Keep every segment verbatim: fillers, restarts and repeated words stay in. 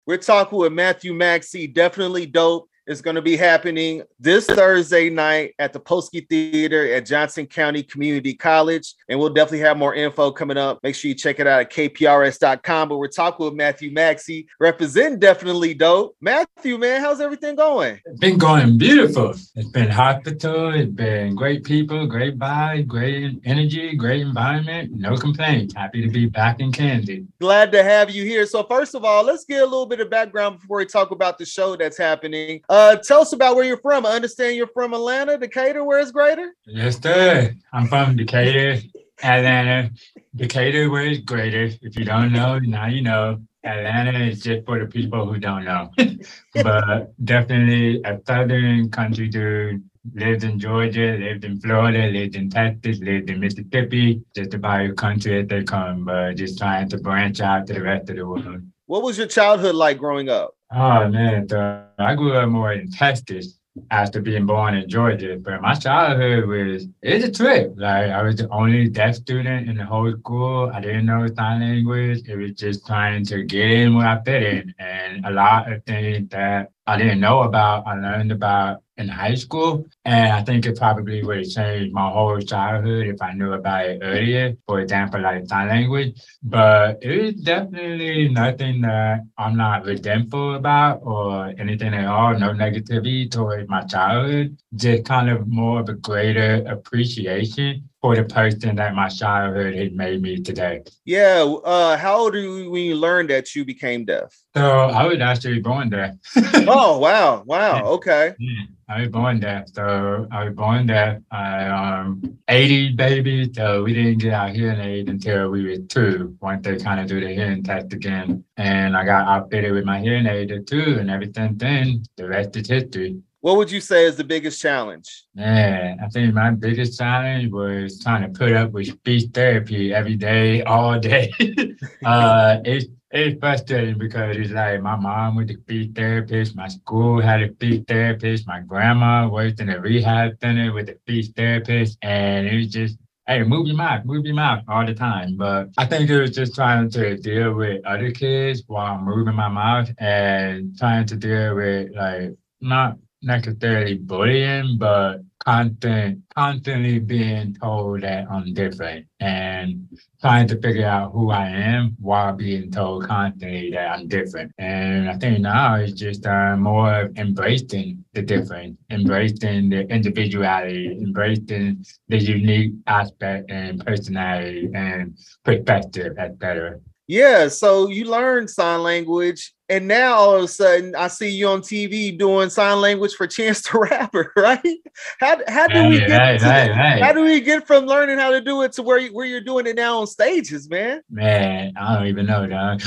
We're talking with Matthew Maxey, definitely dope. It's going to be happening this Thursday night at the Polsky Theater at Johnson County Community College. And we'll definitely have more info coming up. Make sure you check it out at K P R S dot com. But we're talking with Matthew Maxey, representing Definitely Dope. Matthew, man, how's everything going? It's been going beautiful. It's been hospital. It's been great people, great vibe, great energy, great environment. No complaints. Happy to be back in Kansas. Glad to have you here. So first of all, let's get a little bit of background before we talk about the show that's happening. Uh, tell us about where you're from. I understand you're from Atlanta, Decatur. Where is greater? Yes, sir. I'm from Decatur, Atlanta. Decatur, where is greater? If you don't know, now you know. Atlanta is just for the people who don't know. But definitely a southern country dude. Lived in Georgia, lived in Florida, lived in Texas, lived in Mississippi. Just about your country as they come, but just trying to branch out to the rest of the world. What was your childhood like growing up? Oh, man. So I grew up more in Texas after being born in Georgia. But my childhood was, it was a trip. Like, I was the only deaf student in the whole school. I didn't know sign language. It was just trying to get in where I fit in. And a lot of things that I didn't know about, I learned about in high school. And I think it probably would have changed my whole childhood if I knew about it earlier. For example, like sign language. But it is definitely nothing that I'm not resentful about or anything at all. No negativity towards my childhood. Just kind of more of a greater appreciation for the person that my childhood has made me today. Yeah. Uh, how old are you when you learned that you became deaf? So I was actually born deaf. Oh, wow. Wow. Okay. Yeah, I was born deaf. So I was born deaf. I um eighty baby. So we didn't get our hearing aid until we were two. Once they kind of do the hearing test again. And I got outfitted with my hearing aid at two, and ever since then, the rest is history. What would you say is the biggest challenge? Man, I think my biggest challenge was trying to put up with speech therapy every day, all day. uh, it's it's frustrating because it's like my mom was a speech therapist, my school had a speech therapist, my grandma worked in a rehab center with a speech therapist, and it was just, hey, move your mouth, move your mouth all the time. But I think it was just trying to deal with other kids while moving my mouth and trying to deal with like not necessarily bullying, but constant, constantly being told that I'm different and trying to figure out who I am while being told constantly that I'm different. And I think now it's just uh, more of embracing the difference, embracing the individuality, embracing the unique aspect and personality and perspective, et cetera. Yeah, so you learned sign language, and now all of a sudden I see you on T V doing sign language for Chance the Rapper, right? How how do we Hey, get hey, to hey, the- hey. how do we get from learning how to do it to where you, where you're doing it now on stages, man? Man, I don't even know, dog.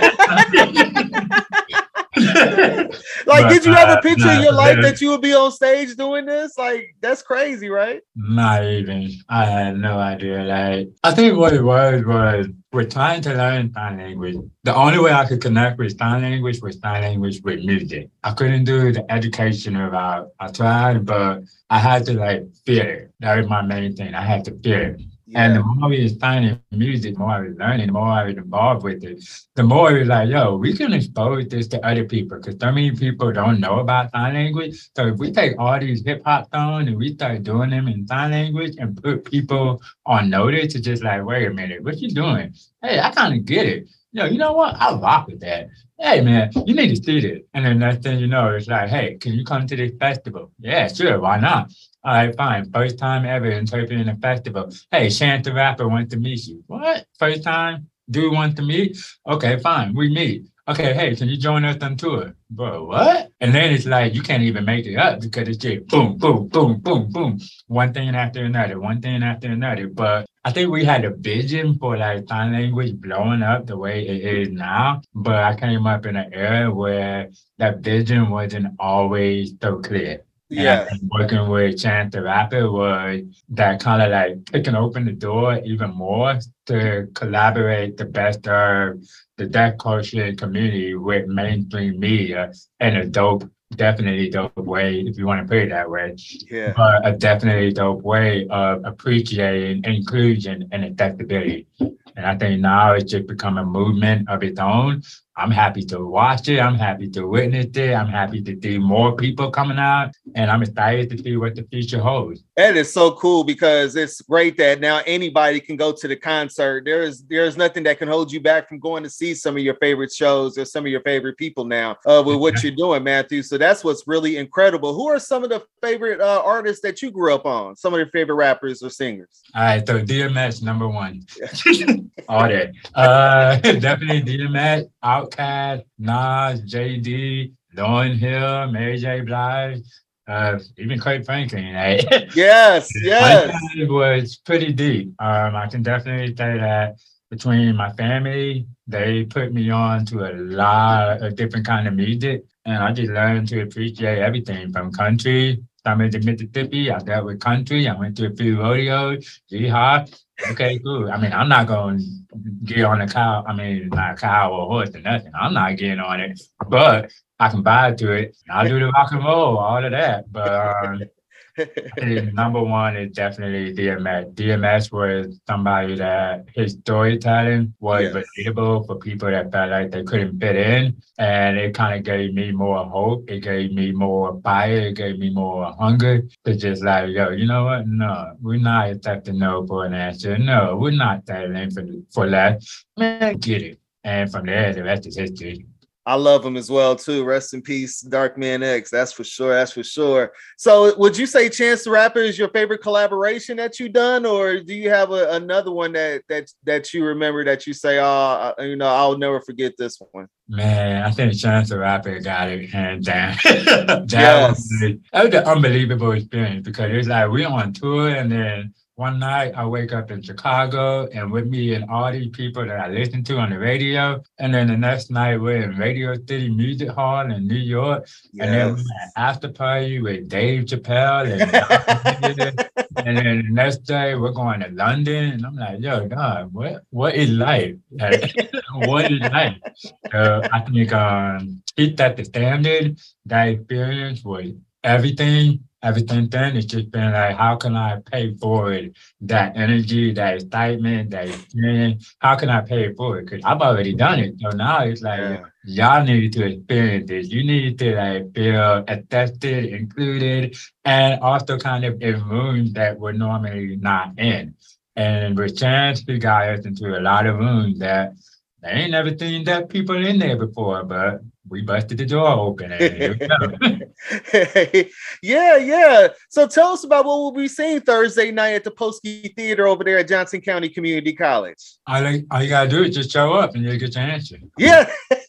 Like, But, did you ever uh, picture nah, in your for life real. that you would be on stage doing this? Like, that's crazy, right? Not even. I had no idea. Like, I think what it was was we're trying to learn sign language. The only way I could connect with sign language was sign language with music. I couldn't do the education route. I tried, but I had to like feel it. That was my main thing. I had to feel it. And the more we was finding music, the more I was learning, the more I was involved with it, the more it was like, yo, we can expose this to other people because so many people don't know about sign language. So if we take all these hip hop songs and we start doing them in sign language and put people on notice, it's just like, wait a minute, what you doing? Hey, I kind of get it. Yo, you know what? I rock with that. Hey, man, you need to see this. And then next thing you know, it's like, hey, can you come to this festival? Yeah, sure, why not? All right, fine. First time ever interpreting a festival. Hey, Chance the Rapper wants to meet you. What? First time? Dude wants to meet? Okay, fine. We meet. Okay, hey, can you join us on tour? Bro, what? And then it's like, you can't even make it up because it's just boom, boom, boom, boom, boom. One thing after another, one thing after another. But I think we had a vision for like sign language blowing up the way it is now. But I came up in an era where that vision wasn't always so clear. And I Yeah. think working with Chance the Rapper was that kind of like kicking open the door even more to collaborate the best of the deaf culture community with mainstream media in a dope, definitely dope way, if you want to put it that way. Yeah. But a definitely dope way of appreciating inclusion and accessibility. And I think now it's just become a movement of its own I'm happy to watch it. I'm happy to witness it. I'm happy to see more people coming out, and I'm excited to see what the future holds. That is so cool because it's great that now anybody can go to the concert. There is there's nothing that can hold you back from going to see some of your favorite shows or some of your favorite people now uh, with what you're doing, Matthew. So that's what's really incredible. Who are some of the favorite uh, artists that you grew up on? Some of your favorite rappers or singers? All right, so D M X number one. All day. Uh, definitely D M X, Outkast, Nas, J D, Lauryn Hill, Mary J. Blige. Uh, even Kurt Franklin, right? Yes, yes. It was pretty deep. Um, I can definitely say that between my family, they put me on to a lot of different kind of music, and I just learned to appreciate everything from country. I moved to Mississippi. I dealt with country. I went to a few rodeos, jihad. Okay, cool. I mean, I'm not going to get on a cow. I mean, not a cow or a horse or nothing. I'm not getting on it, but I can vibe to it. I'll do the rock and roll, all of that. But um, I think number one is definitely D M X. D M X was somebody that his storytelling was yes. relatable for people that felt like they couldn't fit in. And it kind of gave me more hope. It gave me more fire. It gave me more hunger to just like, yo, you know what? No, we're not accepting no for an answer. No, we're not settling for, for that. Man, get it. And from there, the rest is history. I love him as well, too. Rest in peace, Darkman X. That's for sure. That's for sure. So would you say Chance the Rapper is your favorite collaboration that you've done? Or do you have a, another one that that that you remember that you say, oh, you know, I'll never forget this one? Man, I think Chance the Rapper got it hands down. that, yes. was, that was an unbelievable experience because it's like we're on tour and then one night I wake up in Chicago and with me and all these people that I listen to on the radio. And then the next night we're in Radio City Music Hall in New York. Yes. And then we're at after party with Dave Chappelle. And, and then the next day we're going to London. And I'm like, yo, God, what, what is life? Like, what is life? So I think um, he set the standard. That experience was everything. Everything then it's just been like, how can I pay forward that energy, that excitement, that experience? How can I pay it forward? Because I've already done it. So now it's like, yeah. y'all need to experience this. You need to like feel accepted, included, and also kind of in rooms that we're normally not in. And with Chance, he got us into a lot of rooms that they ain't never seen that people in there before, but we busted the door open. And here we go. yeah, yeah. So tell us about what we'll be seeing Thursday night at the Polsky Theater over there at Johnson County Community College. All, like, all you gotta do is just show up and you'll get your answer. Yeah.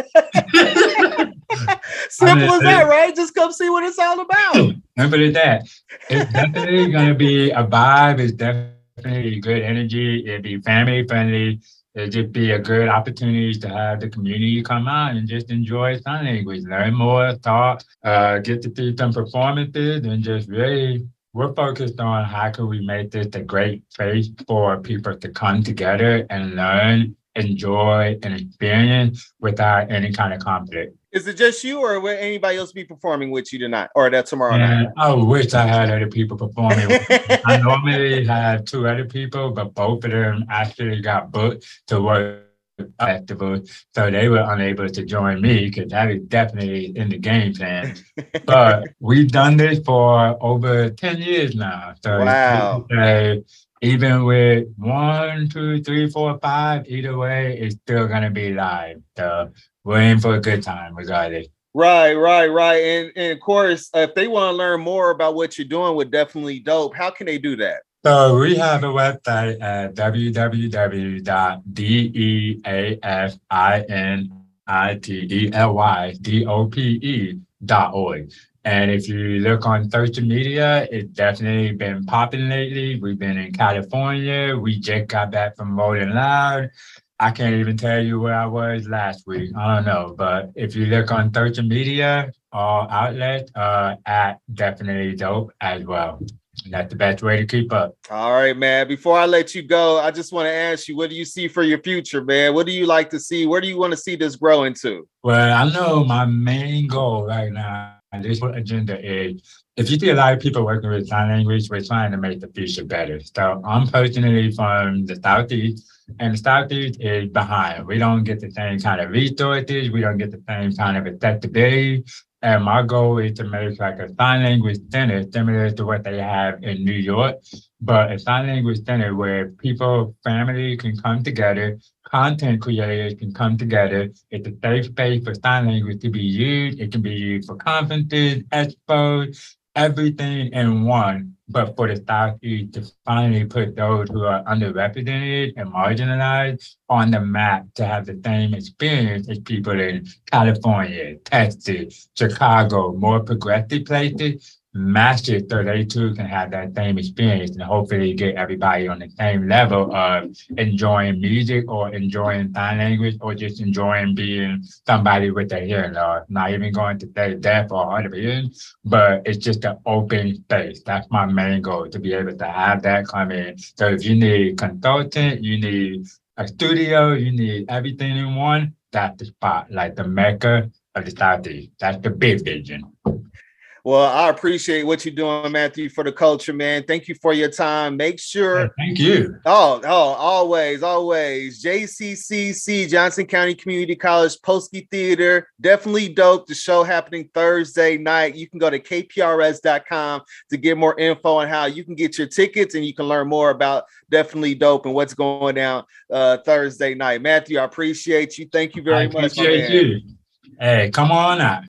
Simple I mean, as that, right? Just come see what it's all about. Simple as that. It's definitely gonna be a vibe. It's definitely good energy. It'll be family friendly. It'd just be a good opportunity to have the community come out and just enjoy sign language, learn more, talk, uh, get to see some performances, and just really, we're focused on how can we make this a great place for people to come together and learn, enjoy, and experience without any kind of conflict. Is it just you, or will anybody else be performing with you tonight, or that tomorrow and night? I wish I had other people performing with me. I normally had two other people, but both of them actually got booked to work festival, so they were unable to join me because that is definitely in the game plan. But we've done this for over ten years now. So wow. Say, even with one, two, three, four, five, either way, it's still gonna be live. So we're in for a good time regardless. Right, right, right. And, and of course, if they want to learn more about what you're doing with Definitely Dope, how can they do that? So we have a website at w w w dot definitely dot org. And if you look on social media, it's definitely been popping lately. We've been in California. We just got back from Rolling Loud. I can't even tell you where I was last week. I don't know. But if you look on social media, all outlets, uh, at Definitely Dope as well. That's the best way to keep up. All right, man. Before I let you go, I just want to ask you, what do you see for your future, man? What do you like to see? Where do you want to see this grow into? Well, I know my main goal right now, and this agenda is, if you see a lot of people working with sign language, we're trying to make the future better. So I'm personally from the Southeast. and the Southeast is behind. We don't get the same kind of resources. We don't get the same kind of accessibility. And my goal is to make like a sign language center similar to what they have in New York, but a sign language center where people, family can come together, content creators can come together. It's a safe space for sign language to be used. It can be used for conferences, expos, everything in one, but for the Southeast to finally put those who are underrepresented and marginalized on the map to have the same experience as people in California, Texas, Chicago, more progressive places, match it so they too can have that same experience and hopefully get everybody on the same level of enjoying music or enjoying sign language or just enjoying being somebody with a hearing loss. Not even going to say deaf or hard of hearing, but it's just an open space. That's my main goal, to be able to have that come in. So if you need consultant, you need a studio, you need everything in one, that's the spot, like the Mecca of the Southeast. That's the big vision. Well, I appreciate what you're doing, Matthew, for the culture, man. Thank you for your time. Make sure. Hey, thank you. Oh, oh, always, always. J C C C, Johnson County Community College, Polsky Theater. Definitely dope. The show happening Thursday night. You can go to K P R S dot com to get more info on how you can get your tickets, and you can learn more about Definitely Dope and what's going down uh, Thursday night. Matthew, I appreciate you. Thank you very I much. appreciate you. Hey, come on out.